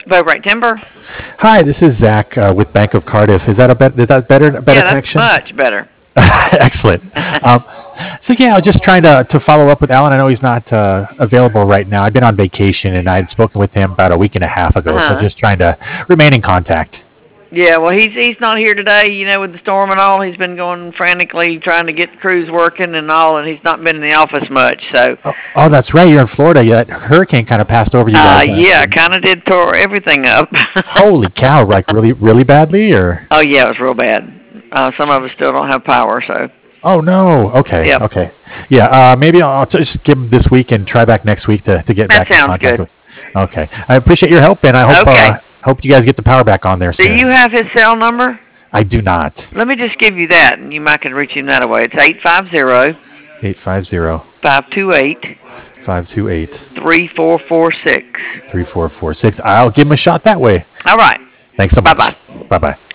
Bow Bright Timber. Hi, this is Zach with Bank of Cardiff. Is that better Yeah, that's connection? much better. Excellent. Um, so yeah, I was just trying to follow up with Alan. I know he's not available right now. I've been on vacation and I had spoken with him about a week and a half ago. So Uh-huh. just trying to remain in contact. Yeah, well, he's not here today. With the storm and all, he's been going frantically trying to get the crews working and all, and he's not been in the office much. So, Oh, that's right. You're in Florida. Yeah, that hurricane kind of passed over you guys. yeah, kind of did tore everything up. Holy cow! Like really, really badly, or? Oh yeah, it was real bad. Some of us still don't have power, so Oh no. Okay. yep, Okay. Yeah. Maybe I'll just give him this week and try back next week to get that back in sounds contact good. with. Okay. I appreciate your help, and I Okay, hope you guys get the power back on there do soon. you have his cell number? I do not. Let me just give you that, and you might can reach him that way. It's 850 850 528 528 3446. 3446. I'll give him a shot that way. All right. Thanks so Bye much. bye. Bye bye.